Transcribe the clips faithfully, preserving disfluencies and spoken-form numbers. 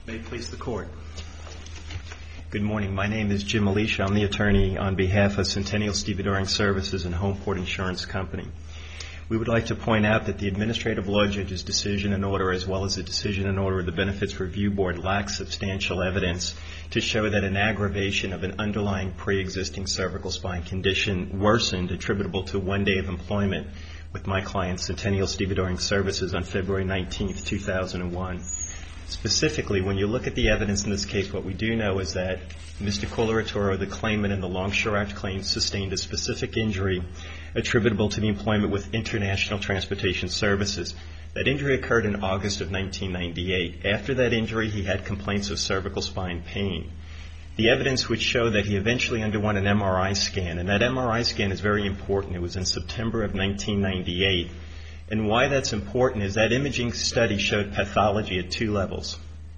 May it please the Court. Good morning. My name is Jim Alicia. I'm the attorney on behalf of Centennial Stevedoring Services and Homeport Insurance Company. We would like to point out that the Administrative Law Judge's decision and order, as well as the decision and order of the Benefits Review Board, lacks substantial evidence to show that an aggravation of an underlying pre-existing cervical spine condition worsened attributable to one day of employment with my client, Centennial Stevedoring Services, on February nineteenth, two thousand one. Specifically, when you look at the evidence in this case, what we do know is that Mister Coloratoro, the claimant in the Longshore Act claim, sustained a specific injury attributable to the employment with International Transportation Services. That injury occurred in August of nineteen ninety-eight. After that injury, he had complaints of cervical spine pain. The evidence would show that he eventually underwent an M R I scan, and that M R I scan is very important. It was in September of nineteen ninety-eight. And why that's important is that imaging study showed pathology at two levels.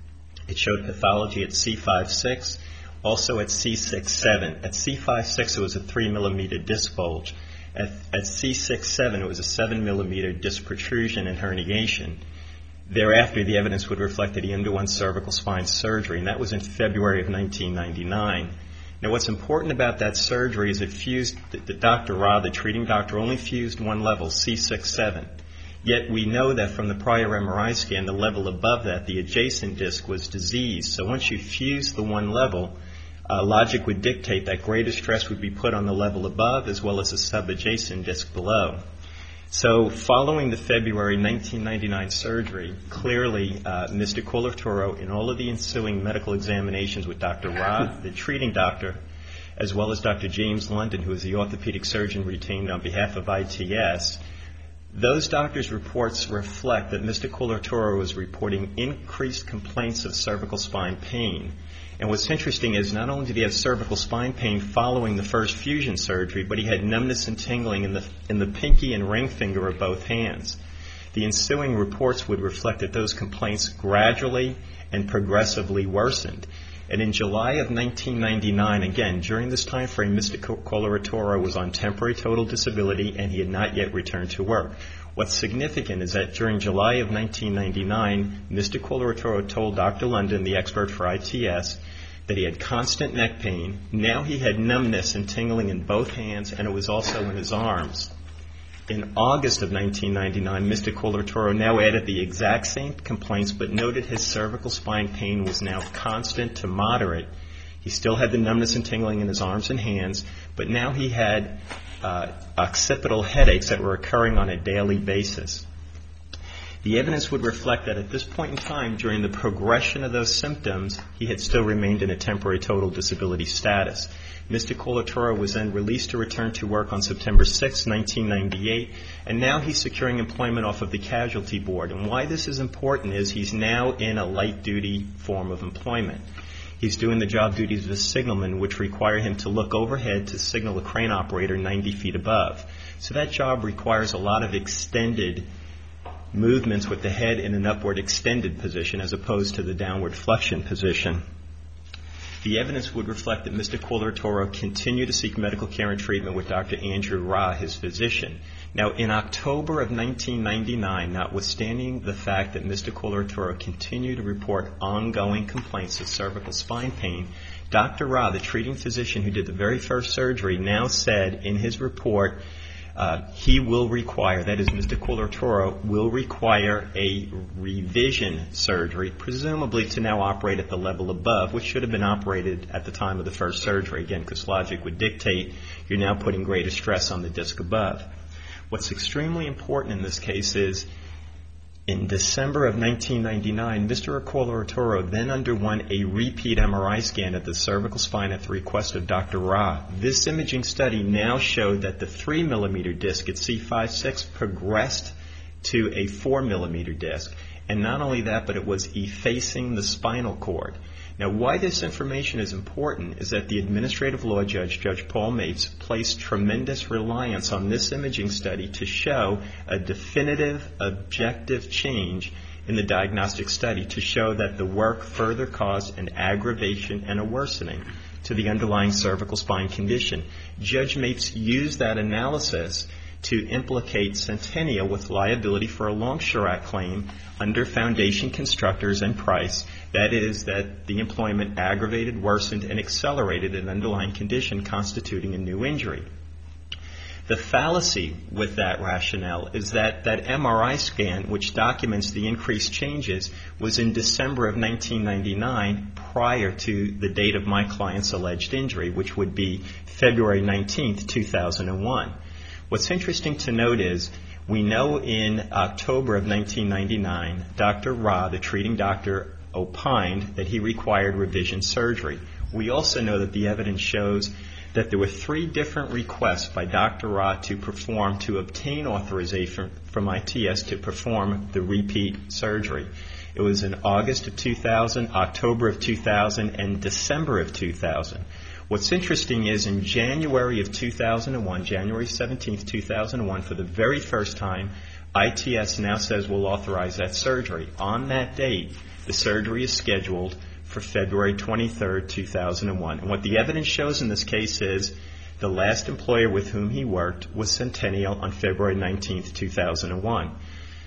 It showed pathology at C five six, also at C six seven. At C five six, it was a three millimeter disc bulge. At, at C six seven, it was a seven millimeter disc protrusion and herniation. Thereafter, the evidence would reflect that he underwent cervical spine surgery, and that was in February of nineteen ninety-nine. Now, what's important about that surgery is it fused, the Doctor Ra, the treating doctor, only fused one level, C six seven. Yet we know that from the prior M R I scan, the level above that, the adjacent disc, was diseased. So once you fuse the one level, uh, logic would dictate that greater stress would be put on the level above as well as the sub-adjacent disc below. So following the February nineteen ninety-nine surgery, clearly uh, Mister Coloratoro, in all of the ensuing medical examinations with Doctor Ra, the treating doctor, as well as Doctor James London, who is the orthopedic surgeon retained on behalf of I T S, those doctors' reports reflect that Mister Coloratoro was reporting increased complaints of cervical spine pain. And what's interesting is not only did he have cervical spine pain following the first fusion surgery, but he had numbness and tingling in the, in the pinky and ring finger of both hands. The ensuing reports would reflect that those complaints gradually and progressively worsened. And in July of nineteen ninety-nine, again, during this time frame, Mister Coloratoro was on temporary total disability and he had not yet returned to work. What's significant is that during July of nineteen ninety-nine, Mister Coloratoro told Doctor London, the expert for I T S, that he had constant neck pain. Now he had numbness and tingling in both hands, and it was also in his arms. In August of nineteen ninety-nine, Mister Coloratoro now added the exact same complaints, but noted his cervical spine pain was now constant to moderate. He still had the numbness and tingling in his arms and hands, but now he had uh, occipital headaches that were occurring on a daily basis. The evidence would reflect that at this point in time, during the progression of those symptoms, he had still remained in a temporary total disability status. Mister Coloratoro was then released to return to work on September sixth, nineteen ninety-eight, and now he's securing employment off of the casualty board. And why this is important is he's now in a light-duty form of employment. He's doing the job duties of a signalman, which require him to look overhead to signal a crane operator ninety feet above. So that job requires a lot of extended movements with the head in an upward extended position as opposed to the downward flexion position. The evidence would reflect that Mister Coloratoro continued to seek medical care and treatment with Doctor Andrew Ra, his physician. Now, in October of nineteen ninety-nine, notwithstanding the fact that Mister Coloratoro continued to report ongoing complaints of cervical spine pain, Doctor Ra, the treating physician who did the very first surgery, now said in his report Uh, he will require, that is, Mister Coloratoro will require a revision surgery, presumably to now operate at the level above, which should have been operated at the time of the first surgery, again, because logic would dictate you're now putting greater stress on the disc above. What's extremely important in this case is in December of nineteen ninety-nine, Mister Coloratoro then underwent a repeat M R I scan of the cervical spine at the request of Doctor Ra. This imaging study now showed that the three millimeter disc at C five six progressed to a four millimeter disc. And not only that, but it was effacing the spinal cord. Now, why this information is important is that the administrative law judge, Judge Paul Mates, placed tremendous reliance on this imaging study to show a definitive, objective change in the diagnostic study to show that the work further caused an aggravation and a worsening to the underlying cervical spine condition. Judge Mates used that analysis to implicate Centennial with liability for a Longshore Act claim under Foundation Constructors and Price. That is, that the employment aggravated, worsened, and accelerated an underlying condition constituting a new injury. The fallacy with that rationale is that that M R I scan, which documents the increased changes, was in December of nineteen ninety-nine, prior to the date of my client's alleged injury, which would be February nineteenth, two thousand one. What's interesting to note is we know in October of nineteen ninety-nine, Doctor Ra, the treating doctor, opined that he required revision surgery. We also know that the evidence shows that there were three different requests by Doctor Ra to perform, to obtain authorization from I T S to perform the repeat surgery. It was in August of two thousand, October of two thousand, and December of two thousand. What's interesting is in January of two thousand one, January seventeenth, two thousand one, for the very first time, I T S now says we'll authorize that surgery. On that date, the surgery is scheduled for February twenty-third, two thousand one. And what the evidence shows in this case is the last employer with whom he worked was Centennial on February nineteenth, two thousand one.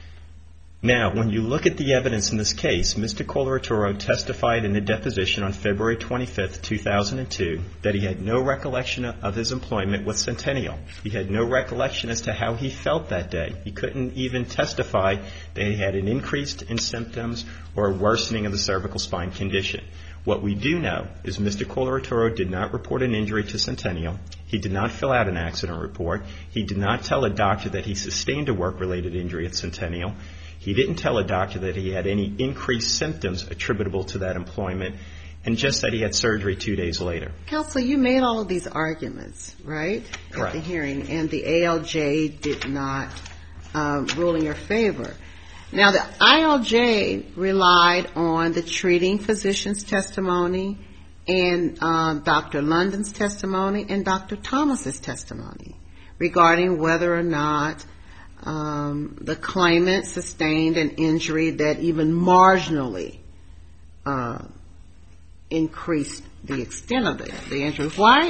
Now, when you look at the evidence in this case, Mister Coloraturo testified in a deposition on February twenty-fifth, two thousand two, that he had no recollection of his employment with Centennial. He had no recollection as to how he felt that day. He couldn't even testify that he had an increase in symptoms or a worsening of the cervical spine condition. What we do know is Mister Coloraturo did not report an injury to Centennial. He did not fill out an accident report. He did not tell a doctor that he sustained a work-related injury at Centennial. He didn't tell a doctor that he had any increased symptoms attributable to that employment, and just that he had surgery two days later. Counsel, you made all of these arguments, right? Correct. At the hearing, and the A L J did not um, rule in your favor. Now, the I L J relied on the treating physician's testimony and um, Doctor London's testimony and Doctor Thomas's testimony regarding whether or not Um, the claimant sustained an injury that even marginally uh, increased the extent of the, the injury. Why,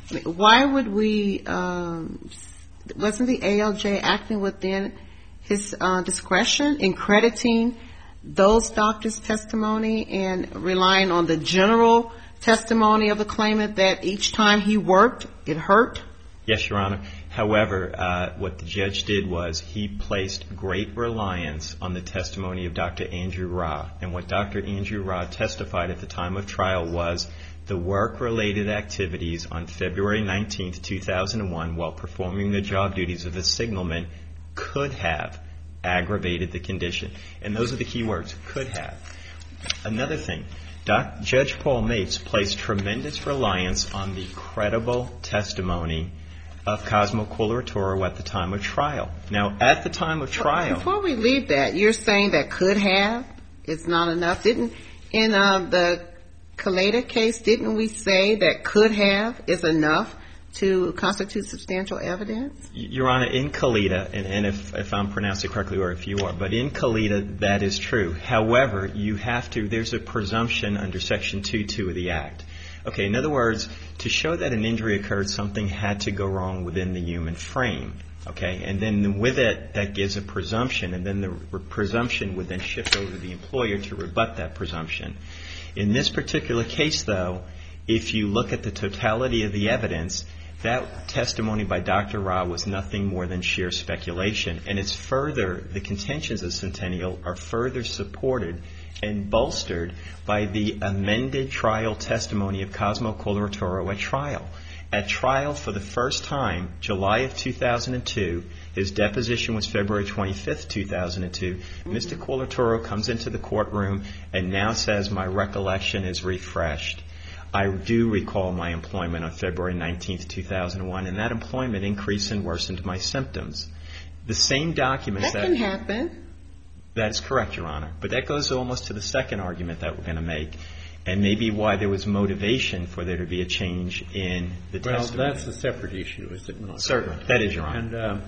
why would we, um, wasn't the A L J acting within his uh, discretion in crediting those doctors' testimony and relying on the general testimony of the claimant that each time he worked, it hurt? Yes, Your Honor. However, uh, what the judge did was he placed great reliance on the testimony of Doctor Andrew Ra. And what Doctor Andrew Ra testified at the time of trial was the work-related activities on February nineteenth, two thousand one, while performing the job duties of a signalman, could have aggravated the condition. And those are the key words, could have. Another thing, Doc, Judge Paul Mates placed tremendous reliance on the credible testimony of Cosmo Coloraturo at the time of trial. Now, at the time of trial... Before we leave that, you're saying that could have is not enough. Didn't, in uh, the Kaleda case, didn't we say that could have is enough to constitute substantial evidence? Your Honor, in Kaleda, and, and if, if I'm pronouncing it correctly or if you are, but in Kaleda, that is true. However, you have to, there's a presumption under Section two two of the Act. Okay, in other words, to show that an injury occurred, something had to go wrong within the human frame. Okay, and then with it, that gives a presumption, and then the presumption would then shift over to the employer to rebut that presumption. In this particular case, though, if you look at the totality of the evidence, that testimony by Doctor Ra was nothing more than sheer speculation. And it's further, the contentions of Centennial are further supported and bolstered by the amended trial testimony of Cosmo Coloraturo at trial. At trial for the first time, July of two thousand two, his deposition was February twenty-fifth, two thousand two. Mm-hmm. Mister Coloraturo comes into the courtroom and now says, my recollection is refreshed. I do recall my employment on February nineteenth, two thousand one, and that employment increased and worsened my symptoms. The same documents that... That can happen. That's correct, Your Honor. But that goes almost to the second argument that we're going to make, and maybe why there was motivation for there to be a change in the well, testimony. Well, that's a separate issue, is it not? Certainly. That is, Your Honor. And, um,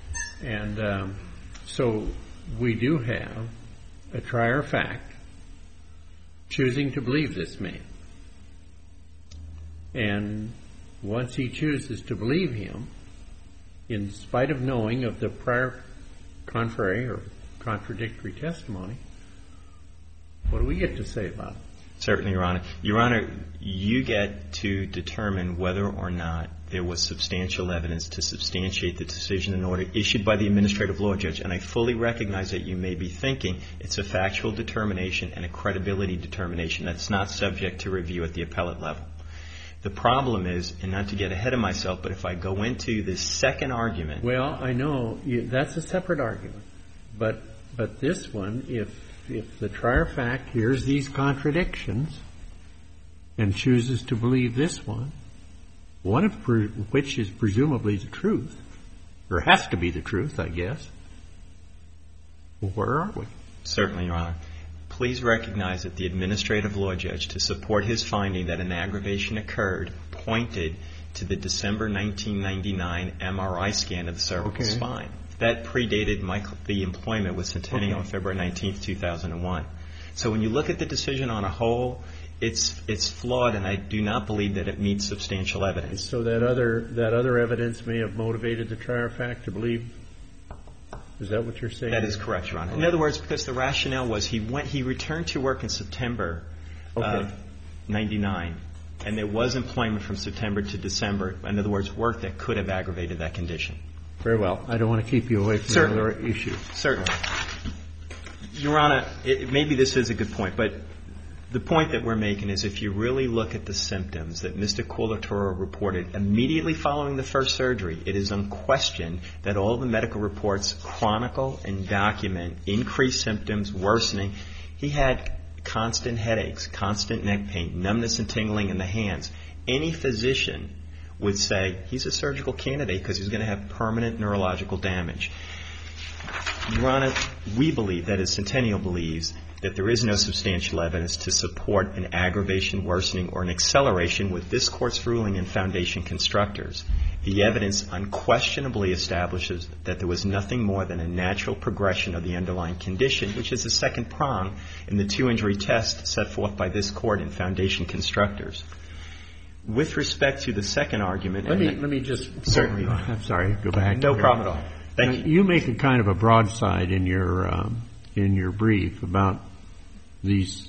and um, so we do have a trier of fact choosing to believe this man. And once he chooses to believe him, in spite of knowing of the prior contrary or contradictory testimony, what do we get to say about it? Certainly, Your Honor. Your Honor, you get to determine whether or not there was substantial evidence to substantiate the decision and order issued by the administrative law judge. And I fully recognize that you may be thinking it's a factual determination and a credibility determination that's not subject to review at the appellate level. The problem is, and not to get ahead of myself, but if I go into this second argument. Well, I know you, that's a separate argument. But but this one, if if the trier fact hears these contradictions and chooses to believe this one, one of pre- which is presumably the truth, or has to be the truth, I guess, well, where are we? Certainly, Your Honor. Please recognize that the administrative law judge, to support his finding that an aggravation occurred, pointed to the December nineteen ninety-nine M R I scan of the cervical Okay. spine. That predated my, the employment with Centennial Okay. on February nineteenth, two thousand one. So when you look at the decision on a whole, it's it's flawed, and I do not believe that it meets substantial evidence. So that other that other evidence may have motivated the trier fact to believe. Is that what you're saying? That is correct, Your Honor. In other words, because the rationale was he went, he returned to work in September Okay. of ninety-nine, and there was employment from September to December. In other words, work that could have aggravated that condition. Very well. I don't want to keep you away from Certainly. another issue. Certainly. Your Honor, it, maybe this is a good point, but the point that we're making is if you really look at the symptoms that Mister Colatorro reported immediately following the first surgery, it is unquestioned that all the medical reports chronicle and document increased symptoms, worsening. He had constant headaches, constant neck pain, numbness and tingling in the hands. Any physician would say he's a surgical candidate because he's going to have permanent neurological damage. Your Honor, we believe, that is Centennial believes, that there is no substantial evidence to support an aggravation, worsening, or an acceleration with this Court's ruling in Foundation Constructors. The evidence unquestionably establishes that there was nothing more than a natural progression of the underlying condition, which is the second prong in the two-injury test set forth by this Court in Foundation Constructors. With respect to the second argument... Let me, let me just... Certainly. I'm sorry. Go back. No problem at all. Thank Now, you. you make a kind of a broadside in your um, in your brief about these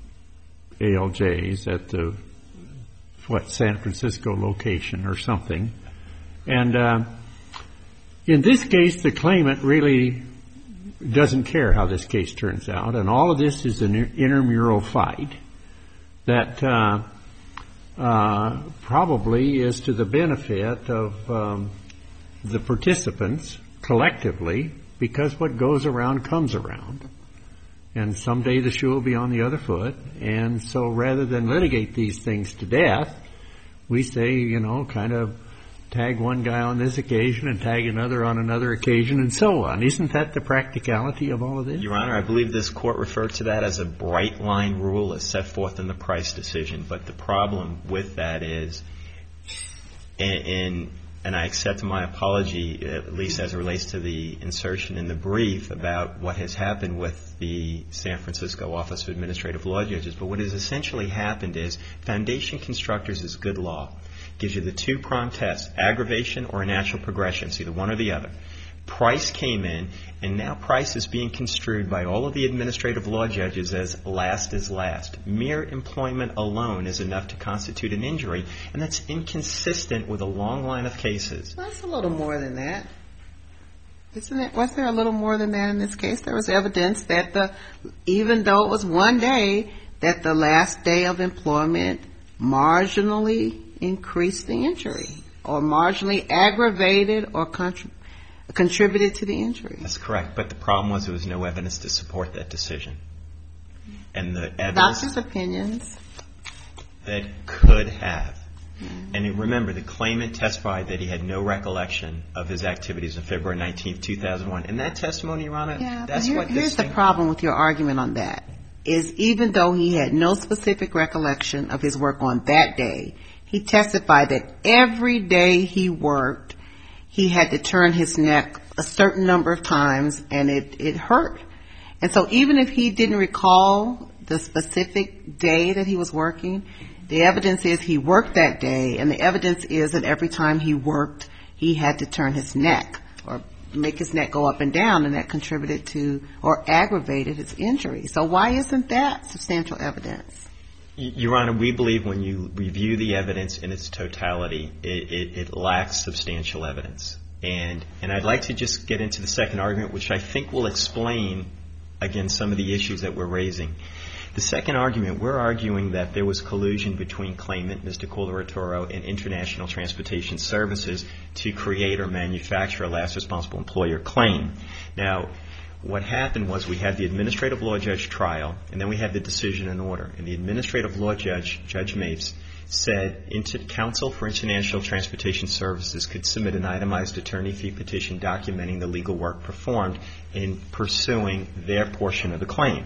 A L Js at the, what, San Francisco location or something. And uh, in this case, the claimant really doesn't care how this case turns out. And all of this is an intramural fight that uh, uh, probably is to the benefit of um, the participants collectively, because what goes around comes around. And someday the shoe will be on the other foot. And so rather than litigate these things to death, we say, you know, kind of tag one guy on this occasion and tag another on another occasion and so on. Isn't that the practicality of all of this? Your Honor, I believe this Court referred to that as a bright line rule as set forth in the Price decision. But the problem with that is, in, in and I accept my apology, at least as it relates to the insertion in the brief about what has happened with the San Francisco Office of Administrative Law Judges. But what has essentially happened is Foundation Constructors is good law. Gives you the two-prong test, aggravation or a natural progression. It's either one or the other. Price came in, and now Price is being construed by all of the administrative law judges as last is last. Mere employment alone is enough to constitute an injury, and that's inconsistent with a long line of cases. Well, that's a little more than that. Isn't it? Was there a little more than that in this case? There was evidence that the, even though it was one day, that the last day of employment marginally increased the injury, or marginally aggravated or contributed contributed to the injury. That's correct. But the problem was there was no evidence to support that decision. And the evidence... Doctor's opinions. That could have. Mm-hmm. And remember, the claimant testified that he had no recollection of his activities on February nineteenth, two thousand one. And that testimony, Your Honor, yeah, that's here, what... Here's thing... the problem with your argument on that, is even though he had no specific recollection of his work on that day, he testified that every day he worked, he had to turn his neck a certain number of times, and it, it hurt. And so even if he didn't recall the specific day that he was working, the evidence is he worked that day, and the evidence is that every time he worked, he had to turn his neck or make his neck go up and down, and that contributed to or aggravated his injury. So why isn't that substantial evidence? Your Honor, we believe when you review the evidence in its totality, it, it, it lacks substantial evidence. And, and I'd like to just get into the second argument, which I think will explain, again, some of the issues that we're raising. The second argument, we're arguing that there was collusion between claimant, Mister Coloratoro, and International Transportation Services to create or manufacture a last responsible employer claim. Now, what happened was we had the administrative law judge trial, and then we had the decision in order. And the administrative law judge, Judge Mapes, said into counsel for International Transportation Services could submit an itemized attorney fee petition documenting the legal work performed in pursuing their portion of the claim.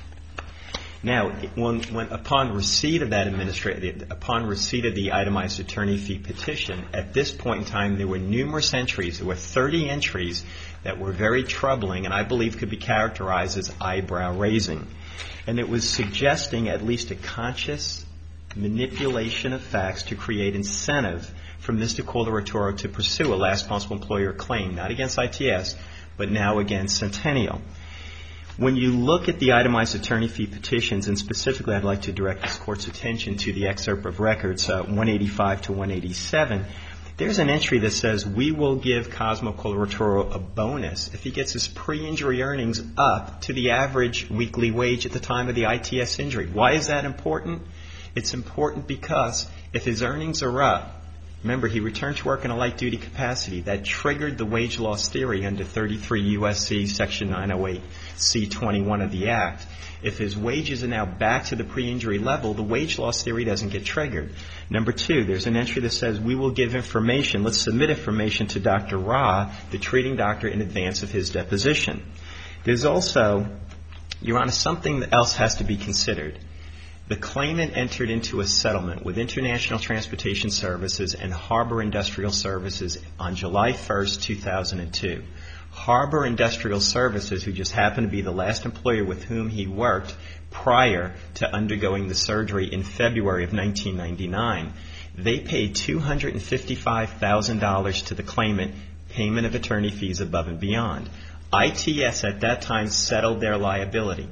Now, when, when upon receipt of that administrative, upon receipt of the itemized attorney fee petition, at this point in time, there were numerous entries. There were thirty entries that were very troubling, and I believe could be characterized as eyebrow raising. And it was suggesting at least a conscious manipulation of facts to create incentive for Mister Coloratoro to pursue a last responsible employer claim, not against I T S, but now against Centennial. When you look at the itemized attorney fee petitions, and specifically I'd like to direct this Court's attention to the excerpt of records, uh, one eighty-five to one eighty-seven, there's an entry that says we will give Cosmo Coloratoro a bonus if he gets his pre-injury earnings up to the average weekly wage at the time of the I T S injury. Why is that important? It's important because if his earnings are up, remember, he returned to work in a light-duty capacity. That triggered the wage loss theory under thirty-three U S C Section nine oh eight C twenty-one of the Act. If his wages are now back to the pre-injury level, the wage loss theory doesn't get triggered. Number two, there's an entry that says we will give information, let's submit information to Doctor Ra, the treating doctor, in advance of his deposition. There's also, Your Honor, something else has to be considered. The claimant entered into a settlement with International Transportation Services and Harbor Industrial Services on July first, two thousand two. Harbor Industrial Services, who just happened to be the last employer with whom he worked prior to undergoing the surgery in February of nineteen ninety-nine, they paid two hundred fifty-five thousand dollars to the claimant, payment of attorney fees above and beyond. I T S at that time settled their liability.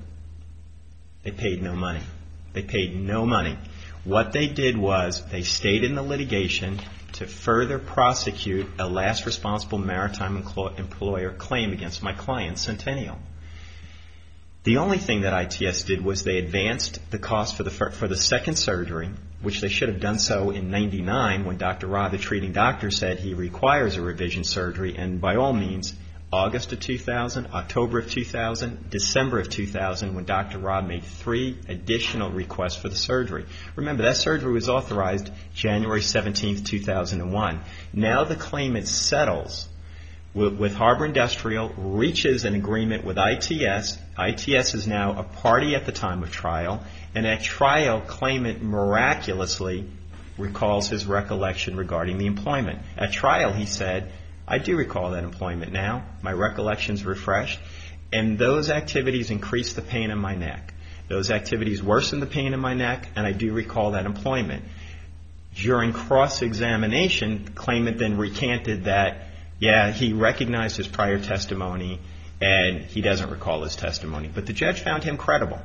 They paid no money. They paid no money. What they did was they stayed in the litigation to further prosecute a last responsible maritime employer claim against my client, Centennial. The only thing that I T S did was they advanced the cost for the for the second surgery, which they should have done so in ninety-nine when Doctor Ra, the treating doctor, said he requires a revision surgery, and by all means, August of two thousand, October of two thousand, December of two thousand, when Doctor Ra made three additional requests for the surgery. Remember, that surgery was authorized January seventeenth, two thousand one. Now the claimant settles with, with Harbor Industrial, reaches an agreement with I T S. I T S is now a party at the time of trial, and at trial, claimant miraculously recalls his recollection regarding the employment. At trial, he said, I do recall that employment now. My recollection's refreshed. And those activities increased the pain in my neck. Those activities worsened the pain in my neck, and I do recall that employment. During cross-examination, the claimant then recanted that, yeah, he recognized his prior testimony, and he doesn't recall his testimony. But the judge found him credible.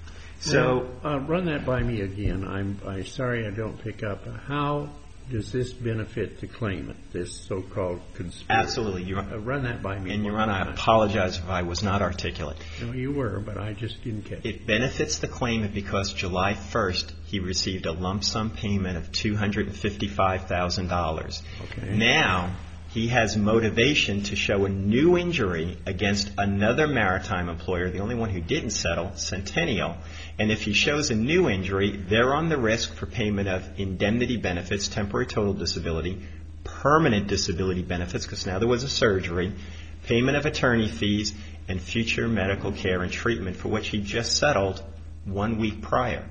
So now, uh, run that by me again. I'm, I'm sorry I don't pick up. How does this benefit the claimant, this so-called conspiracy? Absolutely. Your, uh, run that by me. And, Your Honor, I apologize if I was not articulate. No, you were, but I just didn't catch it. It benefits the claimant because July first, he received a lump sum payment of two hundred fifty-five thousand dollars. Okay. Now, he has motivation to show a new injury against another maritime employer, the only one who didn't settle, Centennial. And if he shows a new injury, they're on the risk for payment of indemnity benefits, temporary total disability, permanent disability benefits, because now there was a surgery, payment of attorney fees, and future medical care and treatment, for which he just settled one week prior.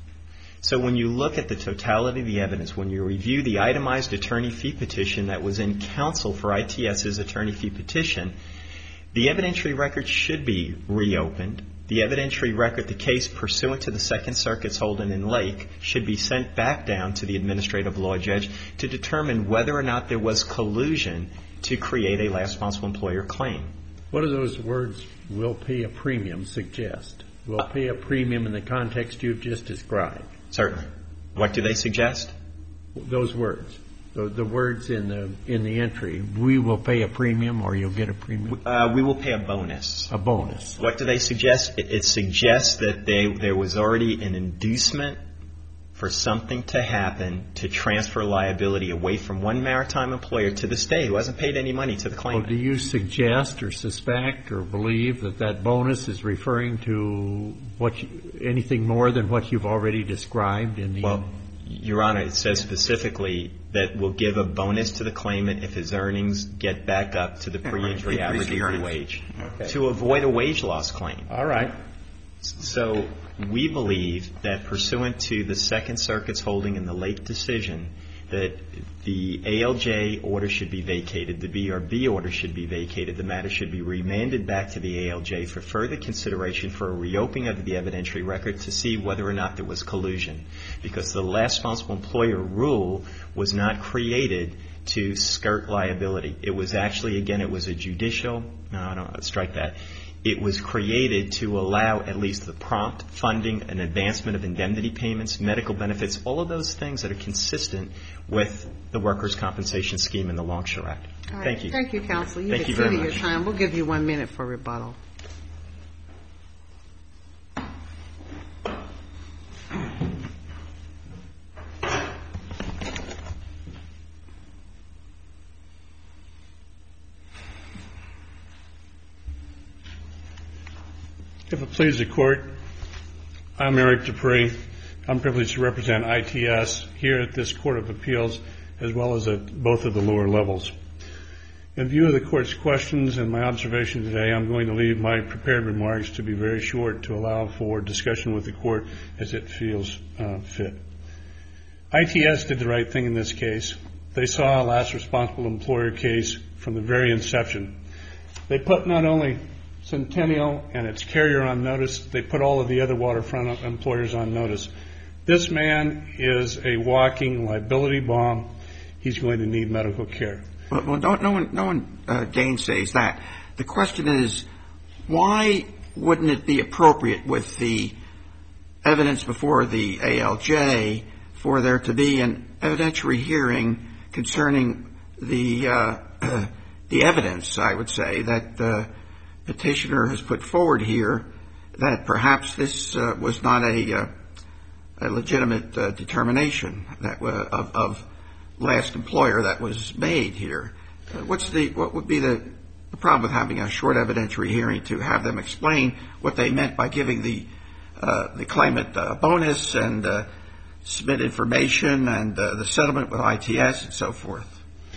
So when you look at the totality of the evidence, when you review the itemized attorney fee petition that was in counsel for ITS's attorney fee petition, the evidentiary record should be reopened. the evidentiary record, the case pursuant to the Second Circuit's holding in Lake, should be sent back down to the administrative law judge to determine whether or not there was collusion to create a last responsible employer claim. What do those words, will pay a premium, suggest? Will pay a premium in the context you've just described? Certainly. What do they suggest? Those words. The, the words in the in the entry, we will pay a premium or you'll get a premium? Uh, we will pay a bonus. A bonus. What do they suggest? It, it suggests that they, there was already an inducement for something to happen to transfer liability away from one maritime employer to the state who hasn't paid any money to the claimant. Well, do you suggest or suspect or believe that that bonus is referring to what you, anything more than what you've already described in the... Well, Your Honor, it says specifically that we'll give a bonus to the claimant if his earnings get back up to the pre-injury Yeah, right. average Increase the weekly wage Okay. to avoid a wage loss claim. All right. So we believe that pursuant to the Second Circuit's holding in the Lake decision that the A L J order should be vacated, the B R B order should be vacated, the matter should be remanded back to the A L J for further consideration for a reopening of the evidentiary record to see whether or not there was collusion. Because the last responsible employer rule was not created to skirt liability. It was actually, again, it was a judicial, no, I don't, strike that. It was created to allow at least the prompt funding and advancement of indemnity payments, medical benefits, all of those things that are consistent with the Workers' Compensation Scheme and the Longshore Act. All right. Thank you. Thank you, Counsel. You've Thank you very exceeded your much. time. We'll give you one minute for rebuttal. If it pleases the Court, I'm Eric Dupree. I'm privileged to represent I T S here at this Court of Appeals as well as at both of the lower levels. In view of the Court's questions and my observation today, I'm going to leave my prepared remarks to be very short to allow for discussion with the Court as it feels uh, fit. I T S did the right thing in this case. They saw a last responsible employer case from the very inception. They put not only Centennial and its carrier on notice, they put all of the other waterfront employers on notice. This man is a walking liability bomb. He's going to need medical care. Well, well no, no one, no one uh, gainsays that. The question is, why wouldn't it be appropriate with the evidence before the A L J for there to be an evidentiary hearing concerning the uh, the evidence, I would say, that the petitioner has put forward here, that perhaps this uh, was not a, uh, a legitimate uh, determination that uh, of, of last employer that was made here. Uh, what's the what would be the, the problem with having a short evidentiary hearing to have them explain what they meant by giving the uh, the claimant a bonus and uh, submit information and uh, the settlement with I T S and so forth?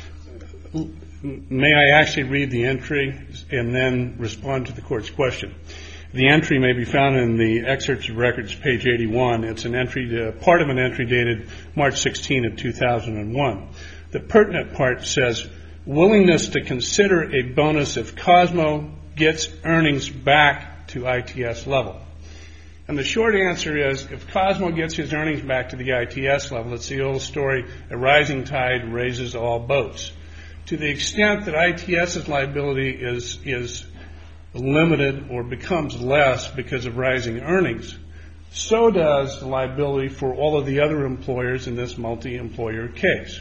May I actually read the entry and then respond to the Court's question? The entry may be found in the excerpts of records, page eighty-one. It's an entry, uh, part of an entry dated March sixteenth of two thousand one. The pertinent part says, willingness to consider a bonus if Cosmo gets earnings back to I T S level. And the short answer is, if Cosmo gets his earnings back to the I T S level, it's the old story, a rising tide raises all boats. To the extent that ITS's liability is is limited or becomes less because of rising earnings, so does the liability for all of the other employers in this multi-employer case.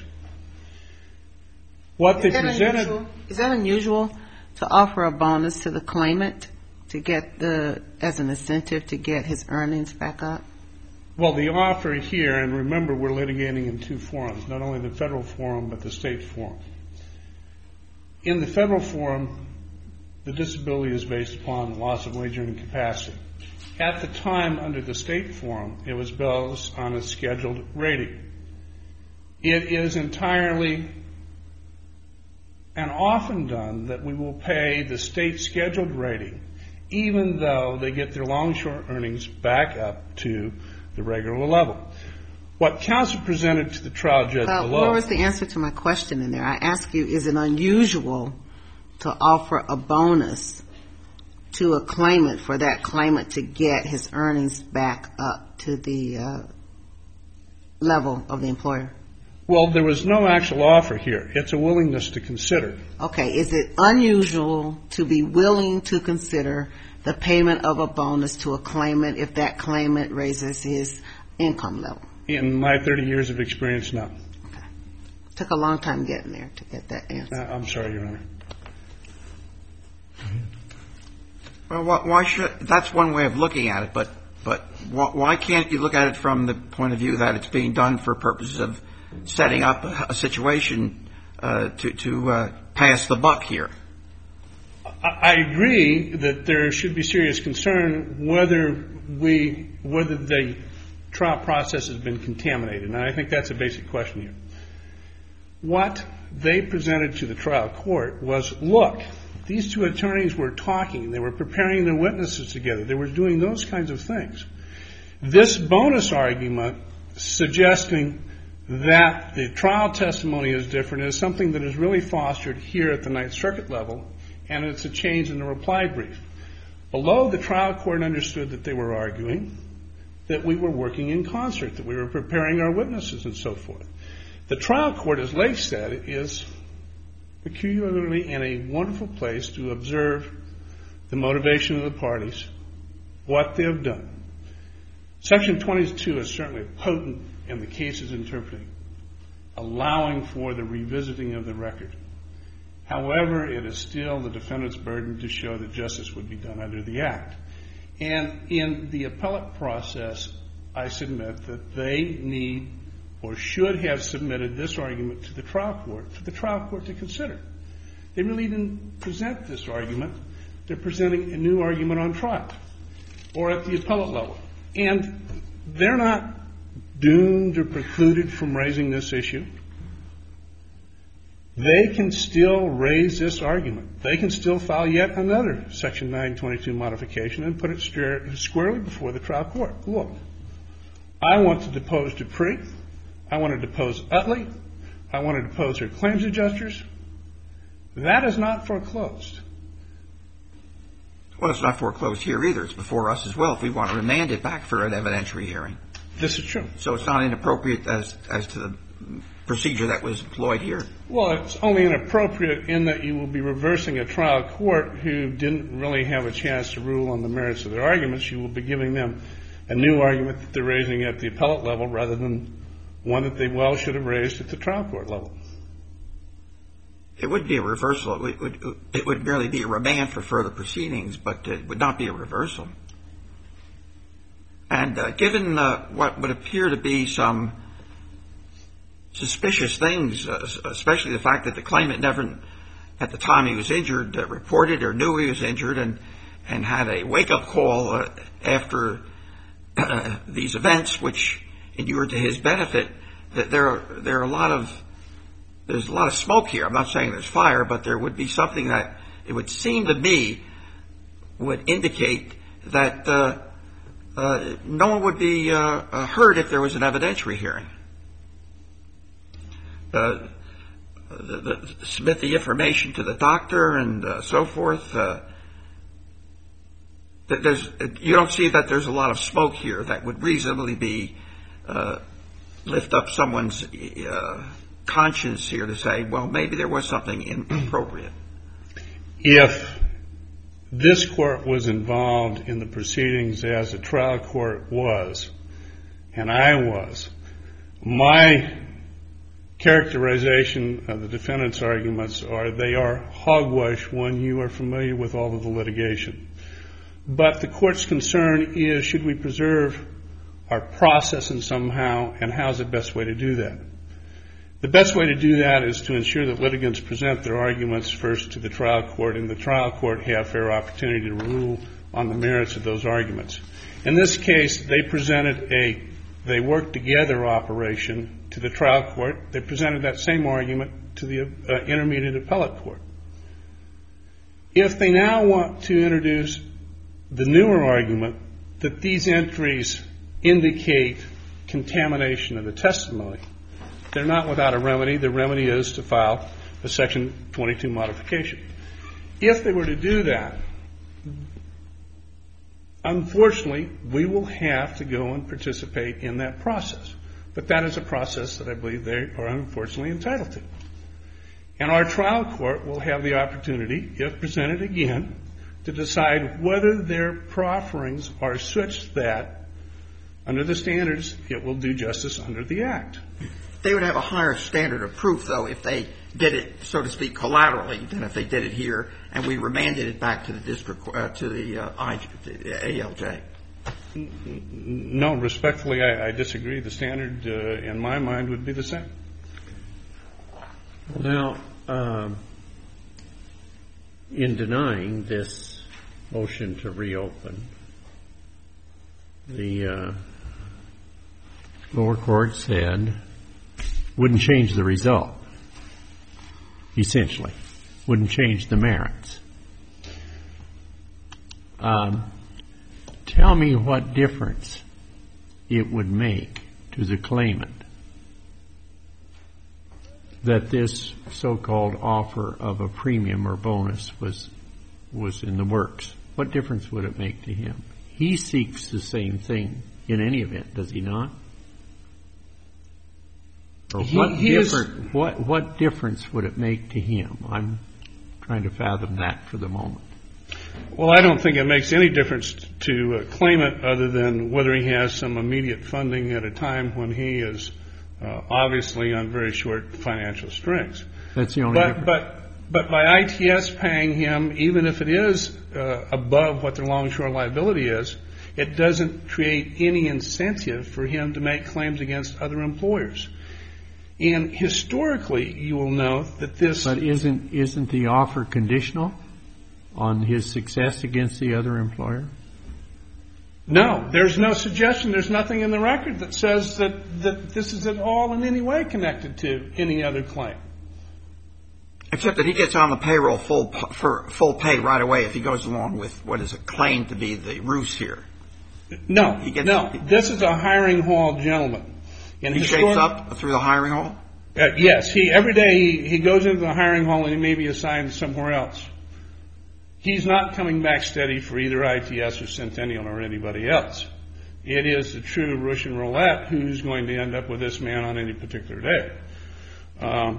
What they presented... Is that unusual to offer a bonus to the claimant to get the, as an incentive to get his earnings back up? Well, the offer here, and remember we're litigating in two forums, not only the federal forum but the state forum. In the federal forum, the disability is based upon loss of wage earning capacity. At the time, under the state forum, it was based on a scheduled rating. It is entirely and often done that we will pay the state scheduled rating even though they get their longshore earnings back up to the regular level. What counsel presented to the trial judge uh, below... What was the answer to my question in there? I asked you, is it unusual to offer a bonus to a claimant for that claimant to get his earnings back up to the uh, level of the employer? Well, there was no actual offer here. It's a willingness to consider. Okay. Is it unusual to be willing to consider the payment of a bonus to a claimant if that claimant raises his income level? In my thirty years of experience, no. Okay. Took a long time getting there to get that answer. Uh, I'm sorry, Your Honor. Well, why, why should, that's one way of looking at it, but, but why, why can't you look at it from the point of view that it's being done for purposes of setting up a, a situation uh, to, to uh, pass the buck here? I agree that there should be serious concern whether we, whether the trial process has been contaminated, and I think that's a basic question here. What they presented to the trial court was, look, these two attorneys were talking, they were preparing their witnesses together, they were doing those kinds of things. This bonus argument suggesting that the trial testimony is different is something that is really fostered here at the Ninth Circuit level, and it's a change in the reply brief. Below, the trial court understood that they were arguing that we were working in concert, that we were preparing our witnesses and so forth. The trial court, as Lake said, is peculiarly in a wonderful place to observe the motivation of the parties, what they have done. Section twenty-two is certainly potent in the cases interpreting, allowing for the revisiting of the record. However, it is still the defendant's burden to show that justice would be done under the Act. And in the appellate process, I submit that they need or should have submitted this argument to the trial court, for the trial court to consider. They really didn't present this argument. They're presenting a new argument on trial or at the appellate level. And they're not doomed or precluded from raising this issue. They can still raise this argument. They can still file yet another Section nine twenty-two modification and put it squarely before the trial court. Look, I want to depose Dupree. I want to depose Utley. I want to depose her claims adjusters. That is not foreclosed. Well, it's not foreclosed here either. It's before us as well if we want to remand it back for an evidentiary hearing. This is true. So it's not inappropriate as as to the procedure that was employed here. Well, it's only inappropriate in that you will be reversing a trial court who didn't really have a chance to rule on the merits of their arguments. You will be giving them a new argument that they're raising at the appellate level rather than one that they well should have raised at the trial court level. It would be a reversal. It would, it would merely be a remand for further proceedings, but it would not be a reversal. And uh, given uh, what would appear to be some suspicious things, uh, especially the fact that the claimant never, at the time he was injured, uh, reported or knew he was injured and, and had a wake-up call uh, after uh, these events, which inured to his benefit, that there are, there are a lot of, there's a lot of smoke here. I'm not saying there's fire, but there would be something that it would seem to me would indicate that uh, uh, no one would be uh, uh, hurt if there was an evidentiary hearing. Uh, the, the, submit the information to the doctor and uh, so forth. Uh, that there's, you don't see that there's a lot of smoke here that would reasonably be uh, lift up someone's uh, conscience here to say, well, maybe there was something inappropriate. If this court was involved in the proceedings as the trial court was, and I was, my characterization of the defendant's arguments are they are hogwash when you are familiar with all of the litigation. But the court's concern is, should we preserve our process in somehow, and how's the best way to do that? The best way to do that is to ensure that litigants present their arguments first to the trial court, and the trial court have fair opportunity to rule on the merits of those arguments. In this case, they presented a they worked together operation to the trial court. They presented that same argument to the uh, intermediate appellate court. If they now want to introduce the newer argument that these entries indicate contamination of the testimony, they're not without a remedy. The remedy is to file a Section twenty-two modification. If they were to do that, unfortunately, we will have to go and participate in that process. But that is a process that I believe they are unfortunately entitled to. And our trial court will have the opportunity, if presented again, to decide whether their profferings are such that, under the standards, it will do justice under the Act. They would have a higher standard of proof, though, if they did it, so to speak, collaterally than if they did it here, and we remanded it back to the district, uh, to the, uh, I, the A L J. No, respectfully, I, I disagree. The standard, uh, in my mind, would be the same. Now, um, in denying this motion to reopen, the uh, lower court said wouldn't change the result, essentially. Wouldn't change the merits. Um, tell me what difference it would make to the claimant that this so-called offer of a premium or bonus was was in the works. What difference would it make to him? He seeks the same thing in any event, does he not? Or He- what he is- different what what difference would it make to him? I'm trying to fathom that for the moment. Well, I don't think it makes any difference to a claimant other than whether he has some immediate funding at a time when he is uh, obviously on very short financial strings. That's the only But difference. but but by I T S paying him, even if it is uh, above what their longshore liability is, it doesn't create any incentive for him to make claims against other employers. And historically, you will note that this. But isn't isn't the offer conditional on his success against the other employer? No, there's no suggestion. There's nothing in the record that says that, that this is at all in any way connected to any other claim. Except that he gets on the payroll full p- for full pay right away if he goes along with what is claimed to be the ruse here. No, He gets- no. This is a hiring hall gentleman. And He histor- shapes up through the hiring hall? Uh, yes, he every day he, he goes into the hiring hall and he may be assigned somewhere else. He's not coming back steady for either I T S or Centennial or anybody else. It is the true Russian roulette who's going to end up with this man on any particular day. Um,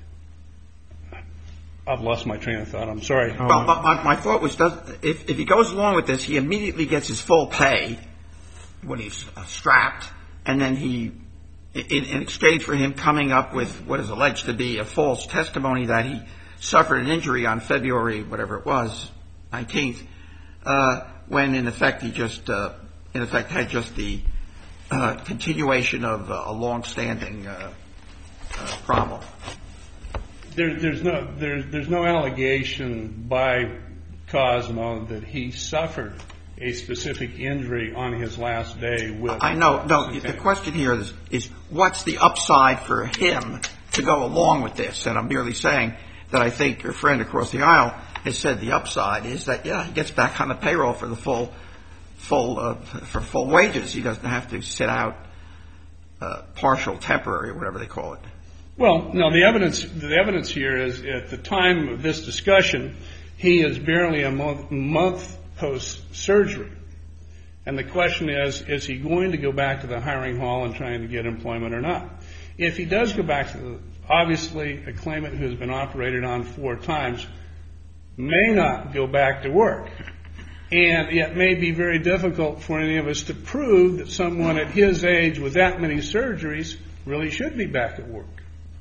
I've lost my train of thought. I'm sorry. Well, but my, my thought was, does, if, if he goes along with this, he immediately gets his full pay when he's uh, strapped, and then he, in, in exchange for him coming up with what is alleged to be a false testimony that he suffered an injury on February, whatever it was, nineteenth, uh, when in effect he just, uh, in effect had just the uh, continuation of uh, a long-standing uh, uh, problem. There, there's no there's there's no allegation by Cosmo that he suffered a specific injury on his last day with. I know. No, the question here is, is what's the upside for him to go along with this? And I'm merely saying that I think your friend across the aisle has said the upside is that, yeah, he gets back on the payroll for the full, full, uh, for full wages. He doesn't have to sit out uh, partial, temporary, or whatever they call it. Well, no, the evidence the evidence here is at the time of this discussion, he is barely a month, month post surgery, and the question is, is he going to go back to the hiring hall and trying to get employment or not? If he does go back to the, obviously a claimant who has been operated on four times may not go back to work, and it may be very difficult for any of us to prove that someone at his age with that many surgeries really should be back at work.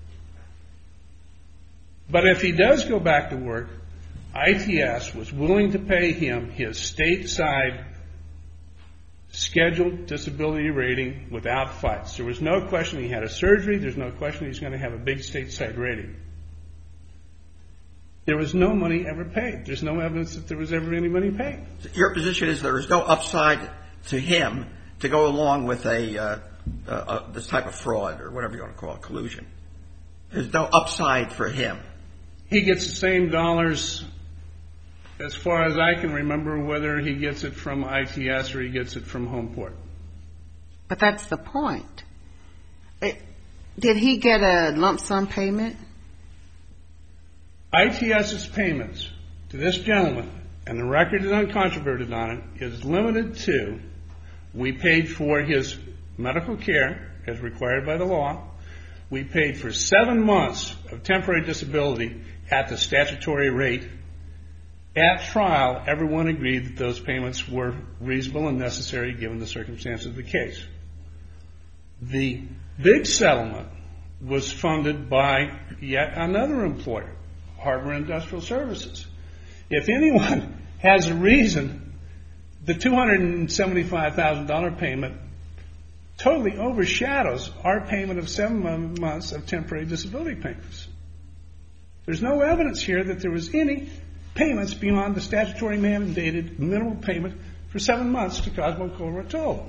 But if he does go back to work, I T S was willing to pay him his stateside scheduled disability rating without fights. There was no question he had a surgery. There's no question he's going to have a big stateside rating. There was no money ever paid. There's no evidence that there was ever any money paid. Your position is there is no upside to him to go along with a uh, uh, uh, this type of fraud or whatever you want to call it, collusion. There's no upside for him. He gets the same dollars as far as I can remember, whether he gets it from I T S or he gets it from Homeport. But that's the point. It, did he get a lump sum payment? ITS's payments to this gentleman and the record is uncontroverted on it, is limited to we paid for his medical care as required by the law. We paid for seven months of temporary disability at the statutory rate. At trial, everyone agreed that those payments were reasonable and necessary given the circumstances of the case. The big settlement was funded by yet another employer, Harbor Industrial Services. If anyone has a reason, the two hundred seventy-five thousand dollars payment totally overshadows our payment of seven months of temporary disability payments. There's no evidence here that there was any payments beyond the statutory mandated minimum payment for seven months to Cosmo Colratolo.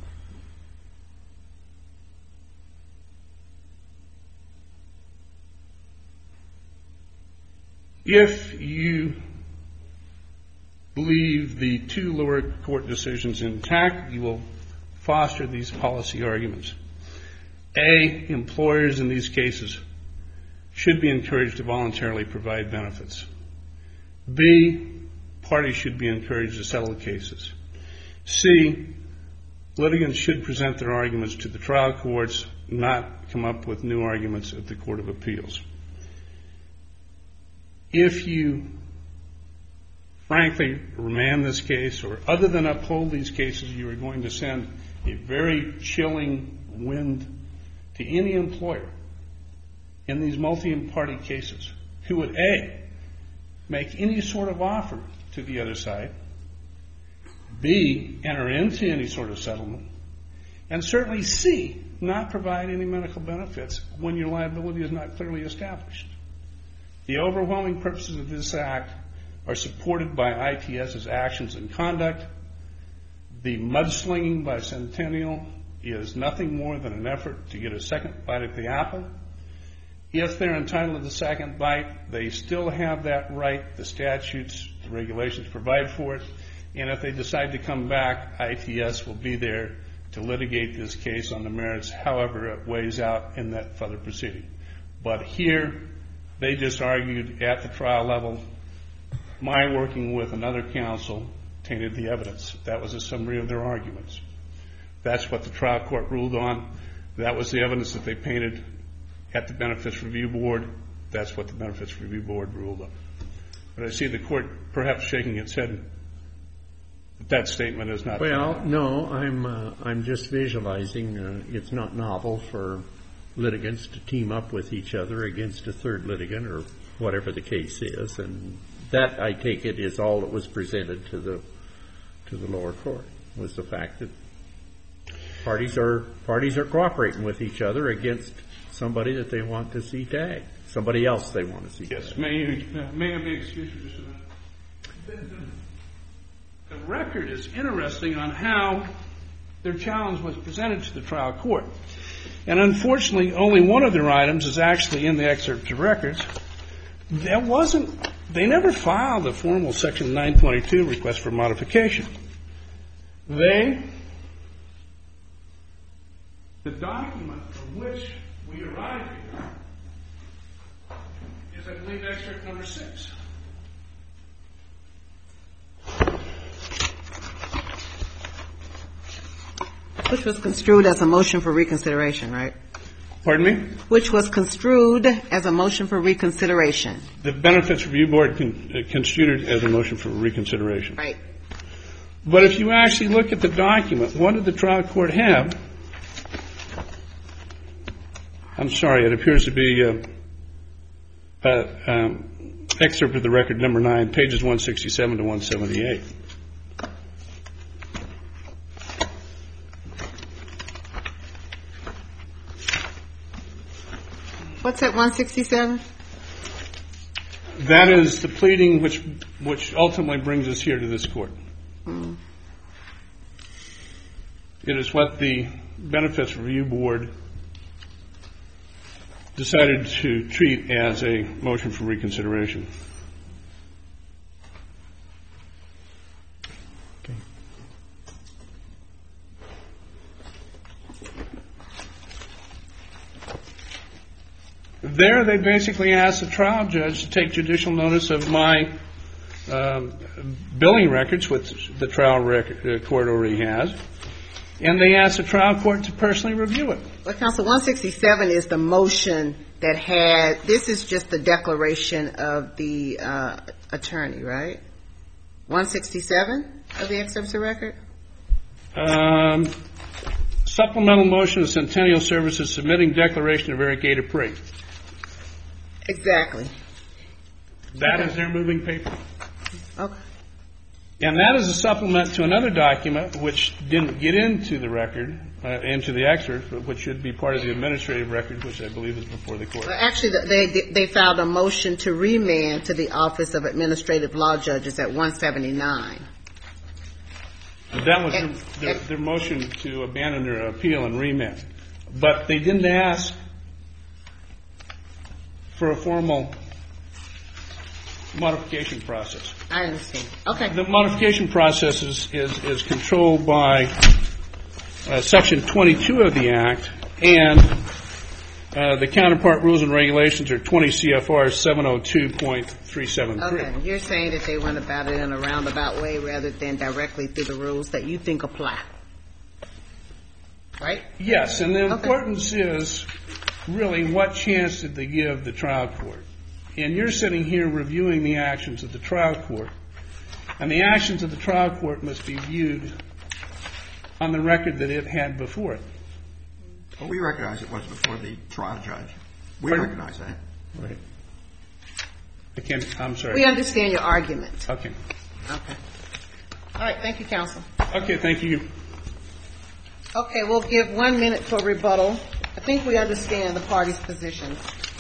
If you believe the two lower court decisions intact, you will foster these policy arguments. A, employers in these cases should be encouraged to voluntarily provide benefits. B, parties should be encouraged to settle cases. C, litigants should present their arguments to the trial courts, not come up with new arguments at the Court of Appeals. If you frankly remand this case, or other than uphold these cases, you are going to send a very chilling wind to any employer in these multi-party cases who would A, make any sort of offer to the other side, B, enter into any sort of settlement, and certainly C, not provide any medical benefits when your liability is not clearly established. The overwhelming purposes of this act are supported by I T S's actions and conduct. The mudslinging by Centennial is nothing more than an effort to get a second bite at the apple. If they're entitled to the second bite, they still have that right. The statutes, the regulations provide for it. And if they decide to come back, I T S will be there to litigate this case on the merits, however it weighs out in that further proceeding. But here, they just argued at the trial level, my working with another counsel tainted the evidence. That was a summary of their arguments. That's what the trial court ruled on. That was the evidence that they painted at the Benefits Review Board. That's what the Benefits Review Board ruled on. But I see the court perhaps shaking its head that that statement is not well, true. no, I'm uh, I'm just visualizing. Uh, it's not novel for litigants to team up with each other against a third litigant or whatever the case is, and that, I take it, is all that was presented to the to the lower court, was the fact that parties are parties are cooperating with each other against somebody that they want to see tagged, somebody else they want to see tagged. Yes, may, you, uh, may I be excused for just a minute? The, the record is interesting on how their challenge was presented to the trial court. And unfortunately, only one of their items is actually in the excerpts of records. That wasn't, they never filed a formal Section nine twenty-two request for modification. They, the document from which we arrived here is, I believe, excerpt number six. Which was construed as a motion for reconsideration, right? Pardon me? Which was construed as a motion for reconsideration. The Benefits Review Board con- uh, construed it as a motion for reconsideration. Right. But if you actually look at the document, what did the trial court have? I'm sorry, it appears to be uh, uh, um, excerpt of the record number nine, pages one sixty-seven to one seventy-eight. What's at one sixty-seven? That is the pleading which which ultimately brings us here to this court. Mm. It is what the Benefits Review Board decided to treat as a motion for reconsideration. Okay. There, they basically asked the trial judge to take judicial notice of my um, billing records, which the trial rec- uh, court already has, and they asked the trial court to personally review it. Well, Counsel, one sixty-seven is the motion that had, this is just the declaration of the uh, attorney, right? one sixty-seven of the excerpts of record? Um, supplemental motion of Centennial Services submitting declaration of Eric A. Dupree. Exactly. That Okay. is their moving paper. Okay. And that is a supplement to another document which didn't get into the record, uh, into the excerpt, but which should be part of the administrative record, which I believe is before the court. Well, actually, they they filed a motion to remand to the Office of Administrative Law Judges at one seventy-nine. That was their, their, their motion to abandon their appeal and remand. But they didn't ask for a formal modification process. I understand. Okay. The modification process is, is, is controlled by uh, Section twenty-two of the Act, and uh, the counterpart rules and regulations are twenty C F R seven oh two point three seven three. Okay. You're saying that they went about it in a roundabout way rather than directly through the rules that you think apply. Right? Yes, and the Okay. importance is really what chance did they give the trial court? And you're sitting here reviewing the actions of the trial court, and the actions of the trial court must be viewed on the record that it had before it. Well, we recognize it was before the trial judge. We Pardon? recognize that. Right. I can't, I'm sorry. We understand your argument. Okay. Okay. All right. Thank you, counsel. Okay, thank you. Okay, we'll give one minute for rebuttal. I think we understand the parties' positions.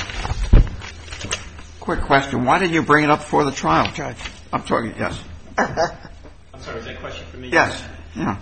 Quick question. Why didn't you bring it up before the trial judge? I'm talking, yes. I'm sorry, is that a question for me? Yes. Yeah.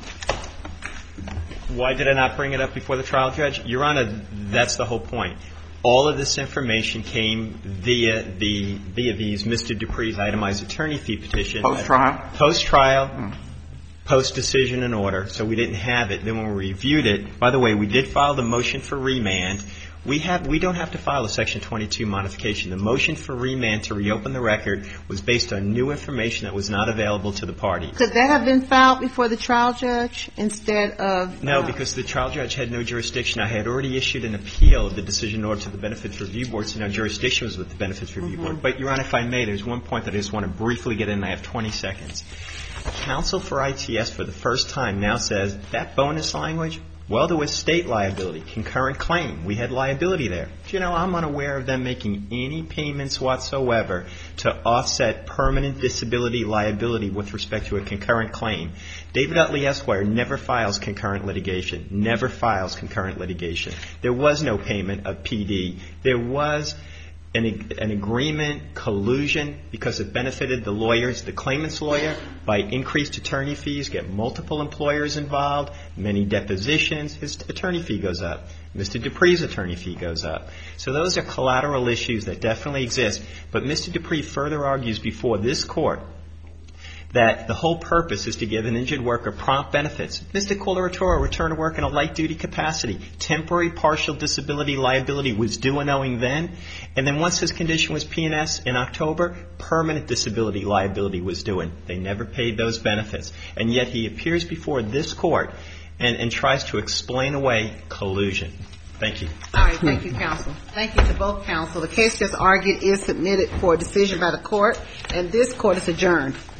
Why did I not bring it up before the trial judge? Your Honor, that's the whole point. All of this information came via the via these Mister Dupree's itemized attorney fee petition. Post-trial? Post-trial, Hmm. post-decision and order, so we didn't have it. Then when we reviewed it, by the way, we did file the motion for remand. We have we don't have to file a Section twenty-two modification. The motion for remand to reopen the record was based on new information that was not available to the parties. Could that have been filed before the trial judge instead of? No, uh, because the trial judge had no jurisdiction. I had already issued an appeal of the decision in order to the Benefits Review Board, so now jurisdiction was with the Benefits Review Mm-hmm. Board. But, Your Honor, if I may, there's one point that I just want to briefly get in. I have twenty seconds. Counsel for I T S for the first time now says that bonus language, well, there was state liability, concurrent claim. We had liability there. Do you know, I'm unaware of them making any payments whatsoever to offset permanent disability liability with respect to a concurrent claim. David Utley Esquire never files concurrent litigation, never files concurrent litigation. There was no payment of P D. There was an, an agreement, collusion, because it benefited the lawyers, the claimant's lawyer, by increased attorney fees, get multiple employers involved, many depositions, his attorney fee goes up. Mister Dupree's attorney fee goes up. So those are collateral issues that definitely exist. But Mister Dupree further argues before this court that the whole purpose is to give an injured worker prompt benefits. Mister Coloratore returned to work in a light-duty capacity. Temporary partial disability liability was due and owing then. And then once his condition was P and S in October, permanent disability liability was due. And they never paid those benefits. And yet he appears before this court and, and tries to explain away collusion. Thank you. All right. Thank you, counsel. Thank you to both counsel. The case just argued is submitted for decision by the court, and this court is adjourned.